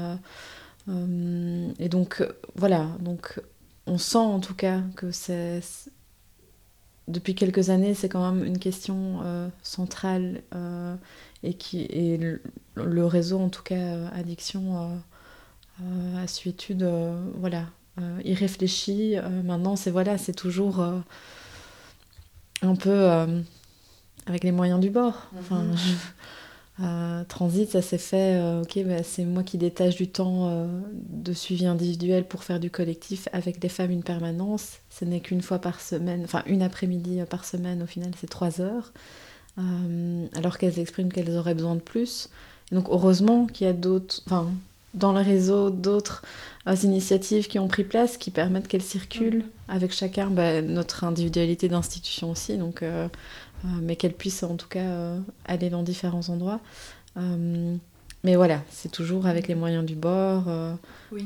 Et donc, voilà. Donc, on sent en tout cas que depuis quelques années, c'est quand même une question centrale et le réseau, en tout cas, Addiction Assuétude, voilà. Il réfléchit. Maintenant, c'est toujours un peu avec les moyens du bord. Enfin, Transit, ça s'est fait, c'est moi qui détache du temps de suivi individuel pour faire du collectif avec des femmes une permanence. Ce n'est qu'une fois par semaine, enfin une après-midi par semaine, au final c'est 3 heures, alors qu'elles expriment qu'elles auraient besoin de plus. Et donc heureusement qu'il y a dans le réseau d'autres initiatives qui ont pris place, qui permettent qu'elles circulent avec chacun notre individualité d'institution aussi, donc... mais qu'elle puisse en tout cas aller dans différents endroits. Mais voilà, c'est toujours avec les moyens du bord. Oui,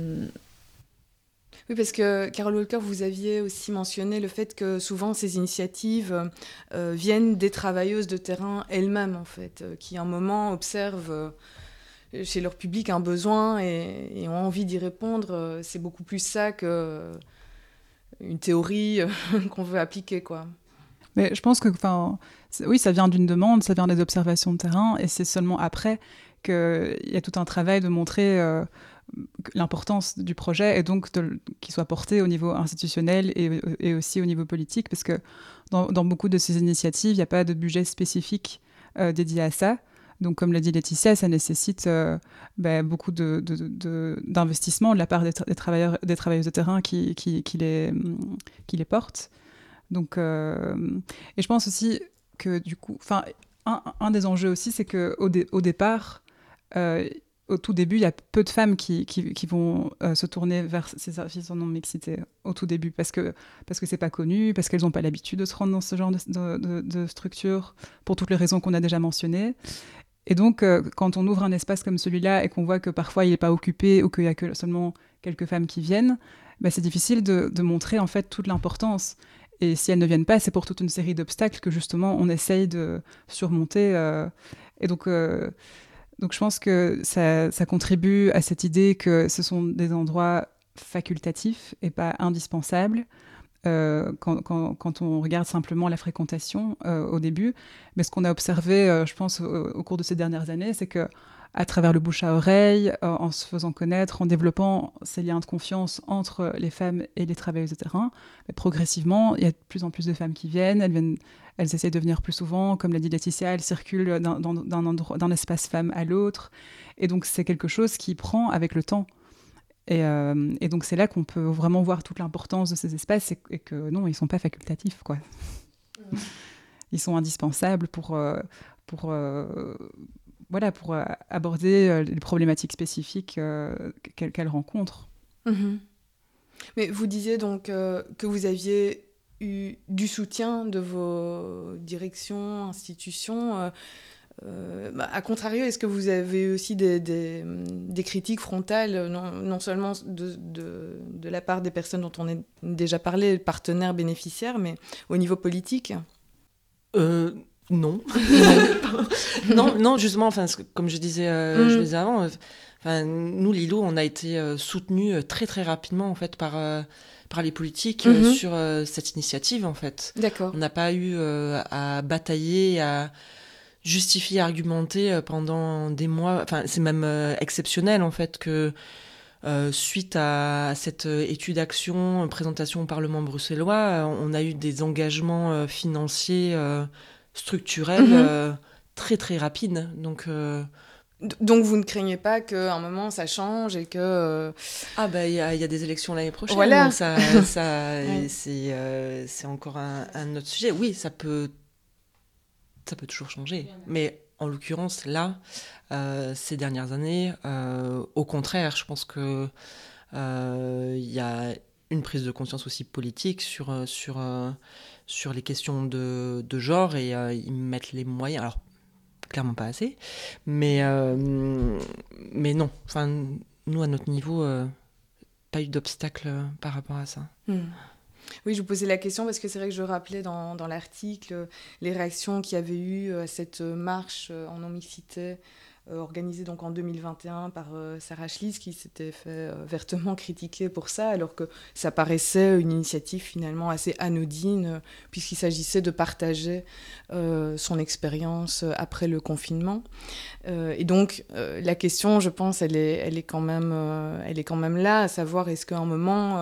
parce que Carole Walker, vous aviez aussi mentionné le fait que souvent ces initiatives viennent des travailleuses de terrain elles-mêmes, en fait, qui à un moment observent chez leur public un besoin et ont envie d'y répondre. C'est beaucoup plus ça qu'une théorie qu'on veut appliquer, quoi. Mais je pense que, oui, ça vient d'une demande, ça vient des observations de terrain, et c'est seulement après qu'il y a tout un travail de montrer l'importance du projet, et donc qu'il soit porté au niveau institutionnel et aussi au niveau politique, parce que dans beaucoup de ces initiatives, il n'y a pas de budget spécifique dédié à ça. Donc, comme l'a dit Laetitia, ça nécessite beaucoup d'investissement de la part des travailleuses de terrain qui les portent. Donc, et je pense aussi que du coup, un des enjeux aussi, c'est qu'au départ, au tout début, il y a peu de femmes qui vont se tourner vers ces services en non-mixité au tout début, parce que c'est pas connu, parce qu'elles n'ont pas l'habitude de se rendre dans ce genre de structure, pour toutes les raisons qu'on a déjà mentionnées. Et donc, quand on ouvre un espace comme celui-là et qu'on voit que parfois il n'est pas occupé ou qu'il y a que seulement quelques femmes qui viennent, c'est difficile de montrer en fait toute l'importance. Et si elles ne viennent pas, c'est pour toute une série d'obstacles que justement on essaye de surmonter. Et donc je pense que ça contribue à cette idée que ce sont des endroits facultatifs et pas indispensables quand on regarde simplement la fréquentation au début. Mais ce qu'on a observé, je pense, au cours de ces dernières années, c'est que à travers le bouche à oreille, en se faisant connaître, en développant ces liens de confiance entre les femmes et les travailleuses de terrain, mais progressivement, il y a de plus en plus de femmes qui viennent, elles essayent de venir plus souvent, comme l'a dit Laetitia, elles circulent d'un espace femme à l'autre, et donc c'est quelque chose qui prend avec le temps. Et donc c'est là qu'on peut vraiment voir toute l'importance de ces espaces et que non, ils ne sont pas facultatifs, quoi. Ils sont indispensables pour aborder les problématiques spécifiques qu'elles rencontrent. Mmh. Mais vous disiez donc que vous aviez eu du soutien de vos directions, institutions. À contrario, est-ce que vous avez aussi des critiques frontales, non seulement de la part des personnes dont on a déjà parlé, partenaires, bénéficiaires, mais au niveau politique ? Non. non, justement, comme je disais avant, nous, Lilo, on a été soutenus très très rapidement en fait par les politiques sur cette initiative en fait. D'accord. On n'a pas eu à batailler, à justifier, argumenter pendant des mois. Enfin, c'est même exceptionnel en fait que suite à cette étude d'action, présentation au Parlement bruxellois, on a eu des engagements financiers structurels très très rapides. Donc vous ne craignez pas qu'à un moment ça change et que... il y a des élections l'année prochaine. Voilà. Donc ouais. C'est encore un autre sujet. Oui, ça peut toujours changer. Mais en l'occurrence, là, ces dernières années, au contraire, je pense que y a une prise de conscience aussi politique sur les questions de genre et ils mettent les moyens. Alors, clairement pas assez, mais non. Enfin, nous, à notre niveau, pas eu d'obstacle par rapport à ça. Oui, je vous posais la question parce que c'est vrai que je rappelais dans l'article les réactions qu'il y avait eu à cette marche en non-mixité organisée donc en 2021 par Sarah Schlitz qui s'était fait vertement critiquer pour ça, alors que ça paraissait une initiative finalement assez anodine puisqu'il s'agissait de partager son expérience après le confinement. Et donc la question, je pense, elle est quand même là, à savoir est-ce qu'à un moment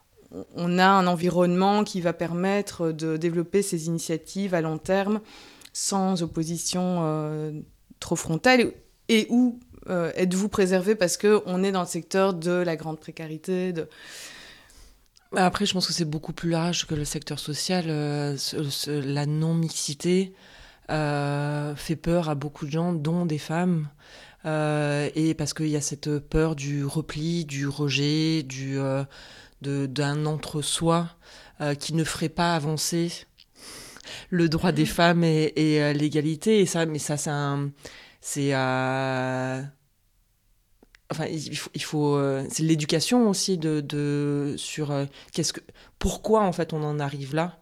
on a un environnement qui va permettre de développer ces initiatives à long terme sans opposition trop frontale, et où êtes-vous préservé parce qu'on est dans le secteur de la grande précarité Après, je pense que c'est beaucoup plus large que le secteur social. La non-mixité fait peur à beaucoup de gens, dont des femmes. Et parce qu'il y a cette peur du repli, du rejet, d'un entre-soi qui ne ferait pas avancer le droit des femmes et l'égalité. Mais ça, c'est enfin, il faut c'est l'éducation aussi sur pourquoi en fait on en arrive là.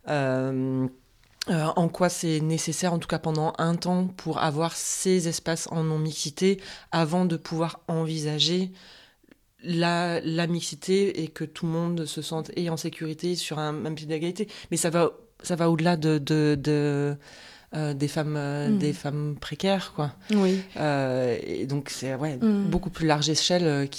En quoi c'est nécessaire, en tout cas pendant un temps, pour avoir ces espaces en non-mixité avant de pouvoir envisager la mixité et que tout le monde se sente en sécurité sur un même pied d'égalité. Mais ça va au-delà des femmes précaires, quoi. Oui. Et donc c'est beaucoup plus large échelle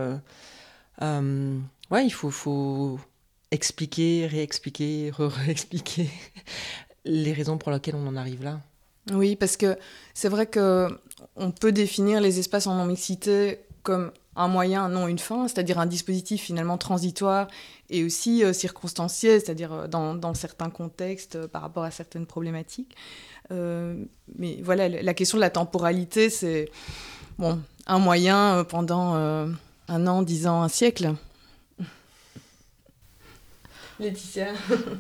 il faut expliquer, réexpliquer, réexpliquer les raisons pour lesquelles on en arrive là. Oui, parce que c'est vrai qu'on peut définir les espaces en non-mixité comme un moyen, non une fin, c'est-à-dire un dispositif finalement transitoire et aussi circonstanciel, c'est-à-dire dans certains contextes par rapport à certaines problématiques. Mais voilà, la question de la temporalité, c'est un moyen pendant 1 an, 10 ans, un siècle. Laetitia.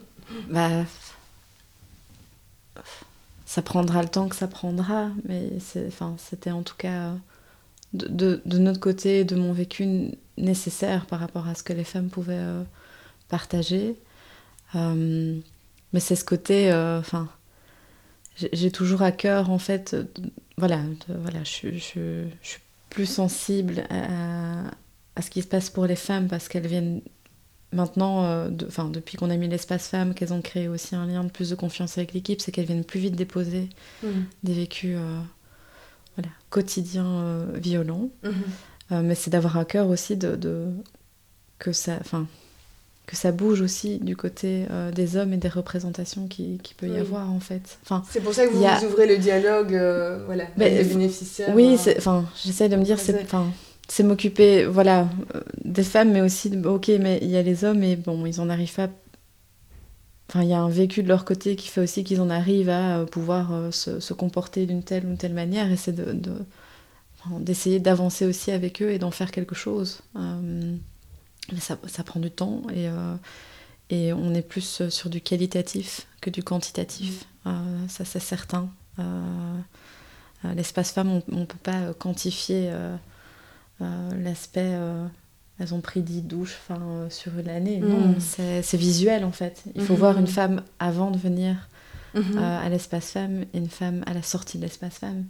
Ça prendra le temps que ça prendra, mais c'était en tout cas de notre côté, de mon vécu, nécessaire par rapport à ce que les femmes pouvaient partager. Mais c'est ce côté... j'ai toujours à cœur, en fait... je suis plus sensible à ce qui se passe pour les femmes, parce qu'elles viennent... Maintenant, depuis qu'on a mis l'espace femmes, qu'elles ont créé aussi un lien de plus de confiance avec l'équipe, c'est qu'elles viennent plus vite déposer des vécus quotidiens violents. Mais c'est d'avoir à cœur aussi que ça bouge aussi du côté des hommes et des représentations qu'il peut y avoir, en fait. C'est pour ça que vous ouvrez le dialogue avec les bénéficiaires. Oui, j'essaie de me dire... C'est m'occuper des femmes, mais aussi mais il y a les hommes et ils en arrivent pas. Il y a un vécu de leur côté qui fait aussi qu'ils en arrivent à pouvoir se comporter d'une telle ou telle manière, et c'est d'essayer d'avancer aussi avec eux et d'en faire quelque chose. Mais ça prend du temps, et on est plus sur du qualitatif que du quantitatif. Ça, c'est certain. L'espace femme, on peut pas quantifier l'aspect elles ont pris 10 douches sur l'année. Non, c'est visuel, en fait. Il faut voir une femme avant de venir à l'espace femme et une femme à la sortie de l'espace femme.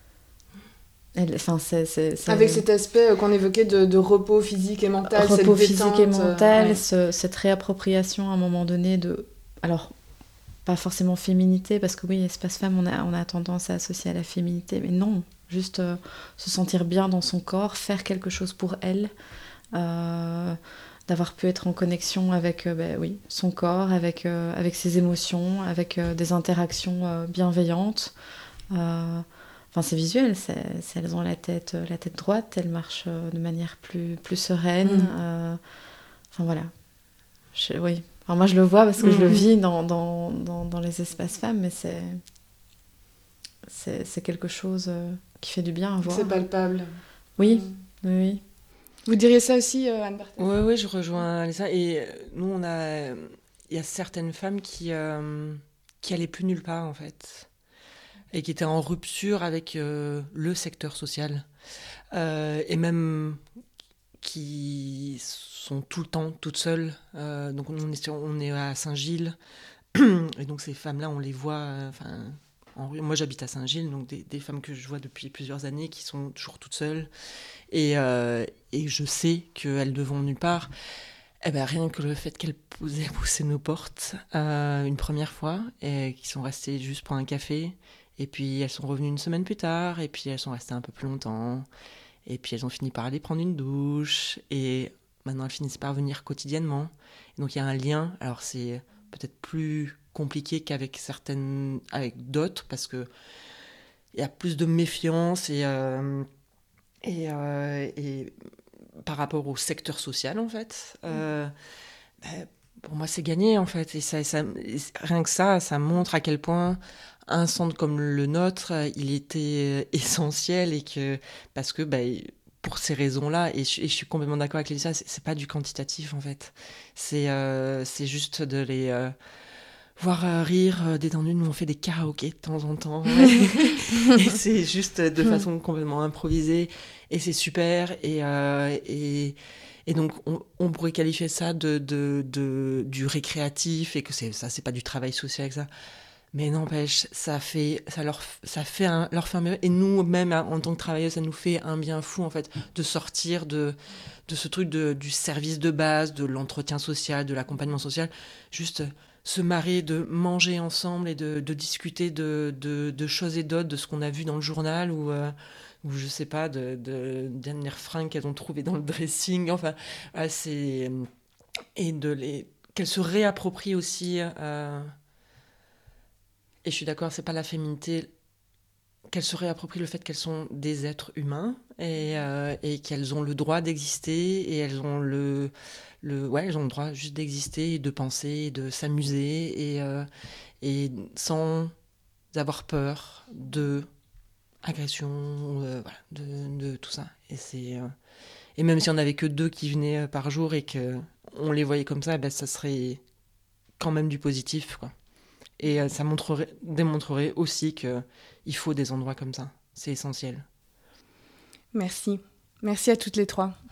Avec cet aspect qu'on évoquait de repos physique et mental, repos physique et mental, cette réappropriation à un moment donné alors pas forcément féminité, parce que oui, espace femme, on a tendance à associer à la féminité, mais non, juste se sentir bien dans son corps, faire quelque chose pour elle, d'avoir pu être en connexion avec son corps, avec ses émotions, avec des interactions bienveillantes. C'est visuel, elles ont la tête droite, elles marchent de manière plus sereine. Voilà. Moi, je le vois parce que je le vis dans les espaces femmes, mais c'est quelque chose qui fait du bien à voir. C'est palpable. Oui, oui. Vous diriez ça aussi, Anne Barthès ? Oui, je rejoins ça. Et nous, il y a certaines femmes qui allaient plus nulle part, en fait, et qui étaient en rupture avec le secteur social, et même qui sont tout le temps toutes seules. Donc on est à Saint-Gilles, et donc ces femmes-là, on les voit... moi, j'habite à Saint-Gilles, donc des femmes que je vois depuis plusieurs années qui sont toujours toutes seules. Et je sais qu'elles ne vont nulle part. Rien que le fait qu'elles aient poussé nos portes une première fois, et qu'ils sont restées juste pour un café, et puis elles sont revenues une semaine plus tard, et puis elles sont restées un peu plus longtemps, et puis elles ont fini par aller prendre une douche, et maintenant elles finissent par venir quotidiennement. Et donc il y a un lien, alors c'est peut-être plus compliqué qu'avec avec d'autres, parce que il y a plus de méfiance et par rapport au secteur social, en fait. Pour moi, c'est gagné, en fait. Et rien que ça montre à quel point un centre comme le nôtre, il était essentiel parce que, pour ces raisons-là, et je suis complètement d'accord avec Lisa, c'est pas du quantitatif, en fait. C'est juste de les voir rire détendus. Nous, on fait des karaokés de temps en temps. Et c'est juste de façon complètement improvisée. Et c'est super. Et donc, on pourrait qualifier ça du récréatif, et que ça, c'est pas du travail social avec ça. Mais n'empêche, leur fait un bien. Et nous, même en tant que travailleurs, ça nous fait un bien fou, en fait, de sortir de ce truc du service de base, de l'entretien social, de l'accompagnement social. Juste se marrer, de manger ensemble et de discuter de choses et d'autres, de ce qu'on a vu dans le journal, ou je sais pas, de dernières fringues qu'elles ont trouvées dans le dressing. Enfin, c'est... Et qu'elles se réapproprient aussi... Et je suis d'accord, c'est pas la féminité, qu'elles se réapproprient le fait qu'elles sont des êtres humains et qu'elles ont le droit d'exister, et elles ont elles ont le droit juste d'exister et de penser et de s'amuser et sans avoir peur de agression, de tout ça. Et même si on n'avait que 2 qui venaient par jour et qu'on les voyait comme ça, ça serait quand même du positif, quoi. Et ça démontrerait aussi qu'il faut des endroits comme ça. C'est essentiel. Merci. Merci à toutes les 3.